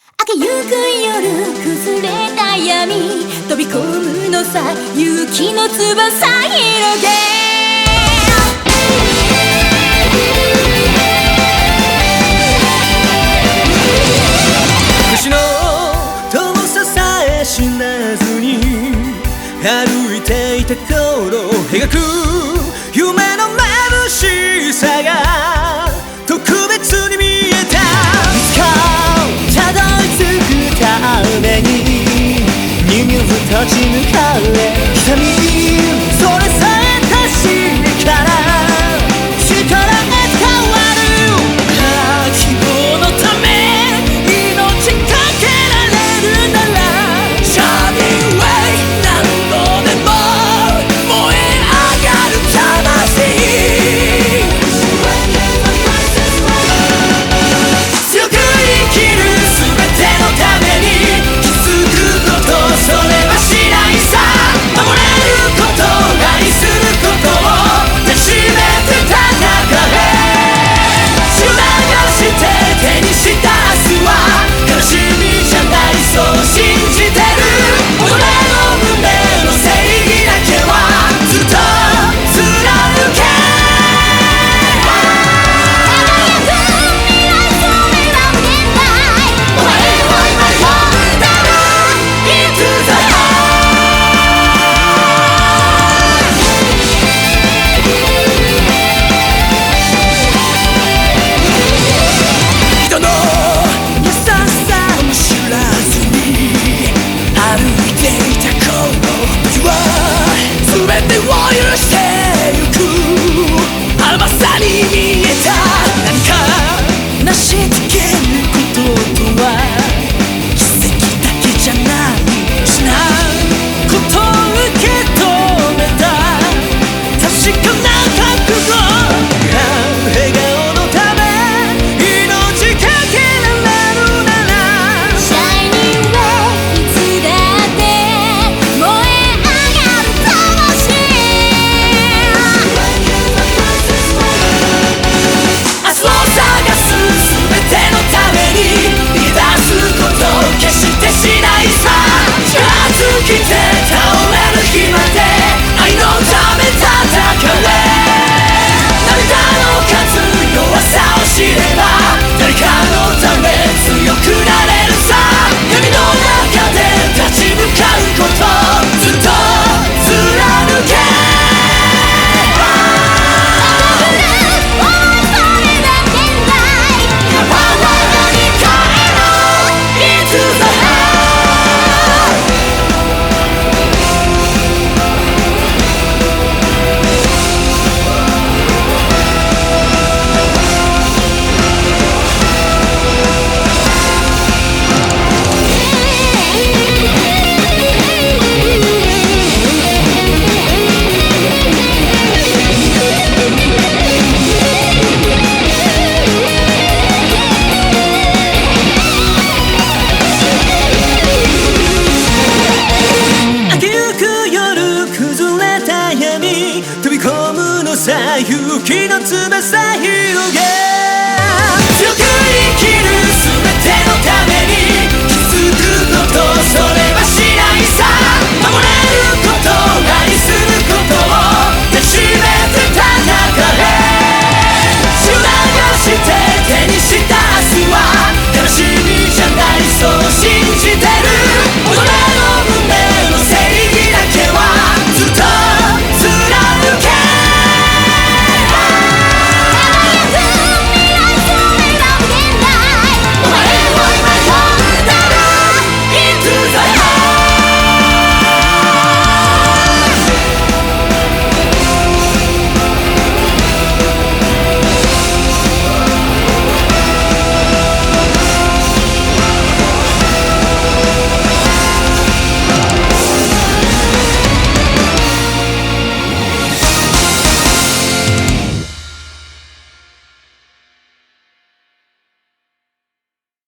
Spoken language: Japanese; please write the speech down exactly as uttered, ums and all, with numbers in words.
明けゆく夜崩れた闇飛び込むのさ勇気の翼広げ星の遠ささえ死なずに歩いていた頃描く夢の眩しさが特別に見えたいつかたどり着くために逃げず立ち向かえ痛みそれさえ確かな力が変わる希望のため命かけられるなら Shining Way 何度でも燃え上がる魂強く生きる全てのために気づくことそれはしないさ守れること愛することを抱きしめて戦え血を流して手にした明日は悲しみじゃないそう信じてる己の胸の正義だけはずっと貫けお前を今呼んでる Into the人の優しさも知らずに歩いていた頃時は全てを許してゆく甘さに見えた何か成し遂げることとは